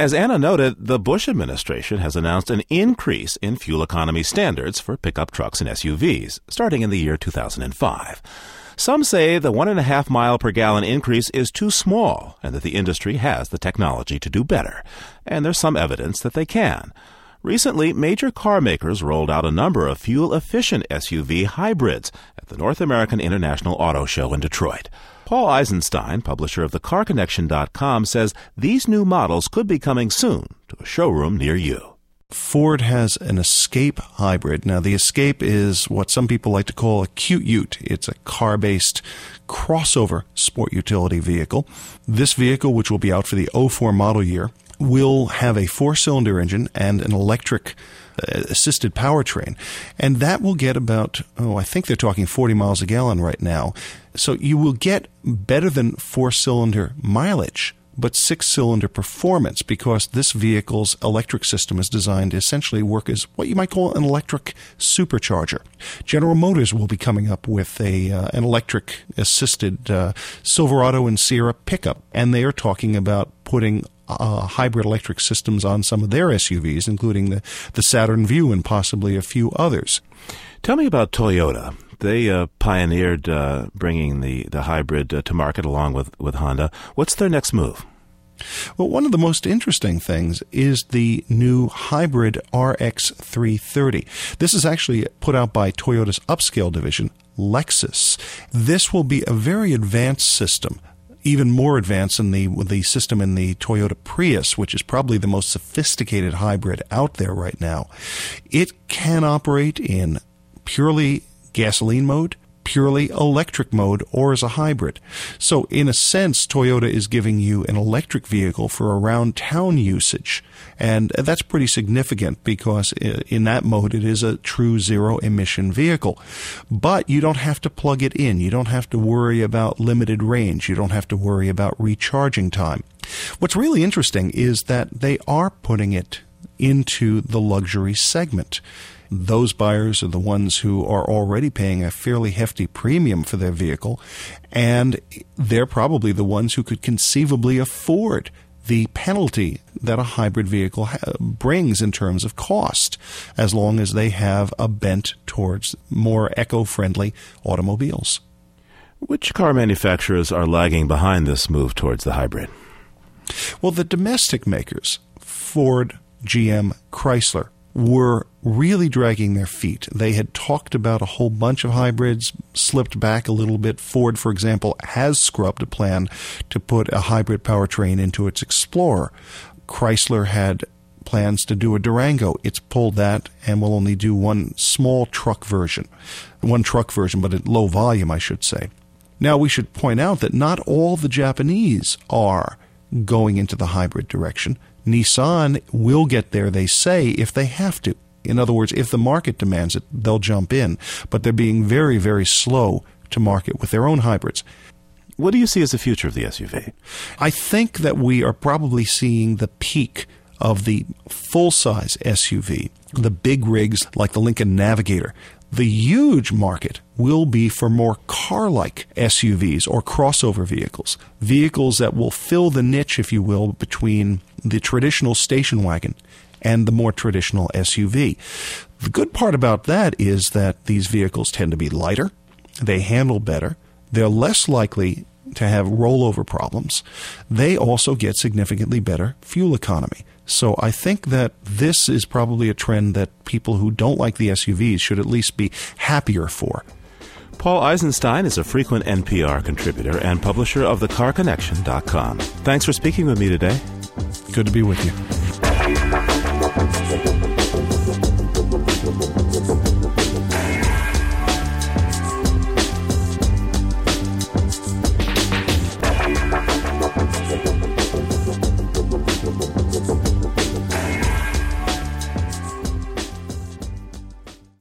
As Anna noted, the Bush administration has announced an increase in fuel economy standards for pickup trucks and SUVs, starting in the year 2005. Some say the 1.5 mile per gallon increase is too small and that the industry has the technology to do better. And there's some evidence that they can. Recently, major car makers rolled out a number of fuel-efficient SUV hybrids at the North American International Auto Show in Detroit. Paul Eisenstein, publisher of thecarconnection.com, says these new models could be coming soon to a showroom near you. Ford has an Escape hybrid. Now, the Escape is what some people like to call a cute ute. It's a car-based crossover sport utility vehicle. This vehicle, which will be out for the 04 model year, will have a 4-cylinder engine and an electric assisted powertrain. And that will get about, I think they're talking 40 miles a gallon right now. So you will get better than 4-cylinder mileage, but 6-cylinder performance, because this vehicle's electric system is designed to essentially work as what you might call an electric supercharger. General Motors will be coming up with an electric assisted Silverado and Sierra pickup, and they are talking about putting hybrid electric systems on some of their SUVs, including the Saturn Vue and possibly a few others. Tell me about Toyota. They pioneered bringing the hybrid to market along with Honda. What's their next move? Well, one of the most interesting things is the new hybrid RX330. This is actually put out by Toyota's upscale division, Lexus. This will be a very advanced system, even more advanced than the system in the Toyota Prius, which is probably the most sophisticated hybrid out there right now. It can operate in purely gasoline mode, purely electric mode, or as a hybrid. So in a sense, Toyota is giving you an electric vehicle for around town usage. And that's pretty significant because in that mode, it is a true zero-emission vehicle. But you don't have to plug it in. You don't have to worry about limited range. You don't have to worry about recharging time. What's really interesting is that they are putting it into the luxury segment. Those buyers are the ones who are already paying a fairly hefty premium for their vehicle, and they're probably the ones who could conceivably afford the penalty that a hybrid vehicle brings in terms of cost, as long as they have a bent towards more eco-friendly automobiles. Which car manufacturers are lagging behind this move towards the hybrid? Well, the domestic makers, Ford, GM, Chrysler, were really dragging their feet. They had talked about a whole bunch of hybrids, slipped back a little bit. Ford, for example, has scrubbed a plan to put a hybrid powertrain into its Explorer. Chrysler had plans to do a Durango. It's pulled that and will only do one truck version, but at low volume, I should say. Now, we should point out that not all the Japanese are going into the hybrid direction. Nissan will get there, they say, if they have to. In other words, if the market demands it, they'll jump in. But they're being very, very slow to market with their own hybrids. What do you see as the future of the SUV? I think that we are probably seeing the peak of the full-size SUV, the big rigs like the Lincoln Navigator. The huge market will be for more car-like SUVs or crossover vehicles, vehicles that will fill the niche, if you will, between the traditional station wagon and the more traditional SUV. The good part about that is that these vehicles tend to be lighter, they handle better, they're less likely to have rollover problems. They also get significantly better fuel economy. So I think that this is probably a trend that people who don't like the SUVs should at least be happier for. Paul Eisenstein is a frequent NPR contributor and publisher of thecarconnection.com. Thanks for speaking with me today. Good to be with you.